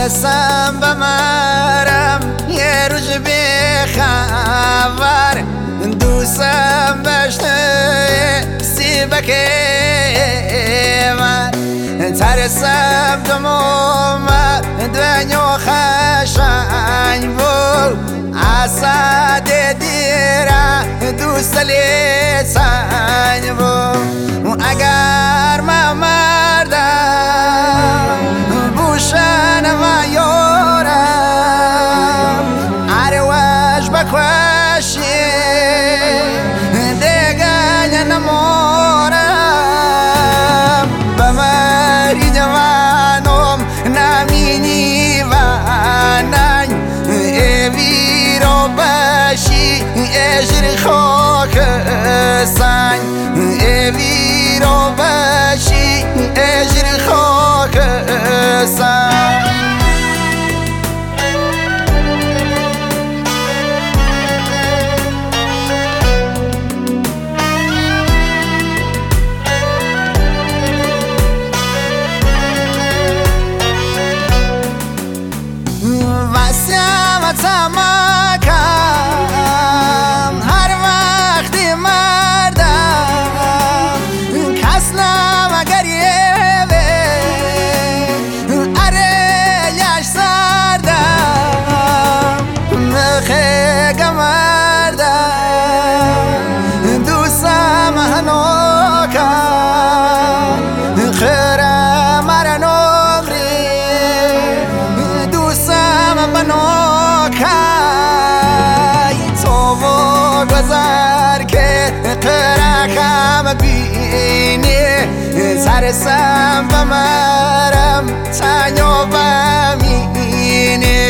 ترسم بمرم یه روز بخبر دوستم بشنه سیبک من ترسم دموم دنیا خشنگ بود اسد دیره دوست لیسنگ بود اگر من مردم بوشن و یارم عروش بکوشی دیگه نمارم بمری جوانم نمینی و ننگ ایوی رو بشی اجر خاک سنگ ایوی رو بشی اجر خاک سنگ تمکم هر وقتی مردم کسلم اگر یه اره یش سردم مخیگ مردم دوستم هنوکم خیرم مر نقری دوستم گذر که قرقم بینی ترسم بمرم تنیا بمینی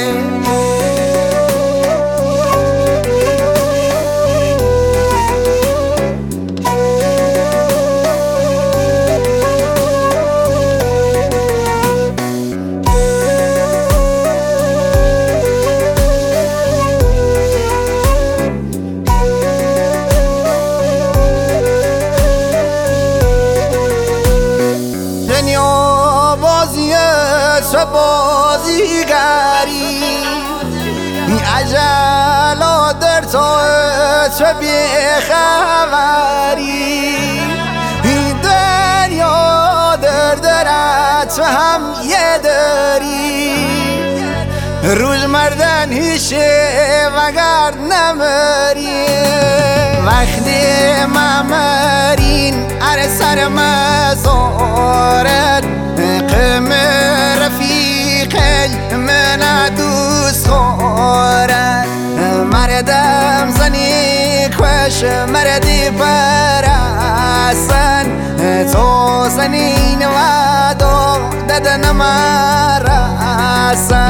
چه بازیگری عجل و در تو چه بیخبری دریا درت هم یه داری روز مردن هیشه وگر نمری وقتی ممرین ار سر مزارت قم رفیقی من دوست خورد مردم زنی کش مردی برسن تو زنین و دو ددن مرسن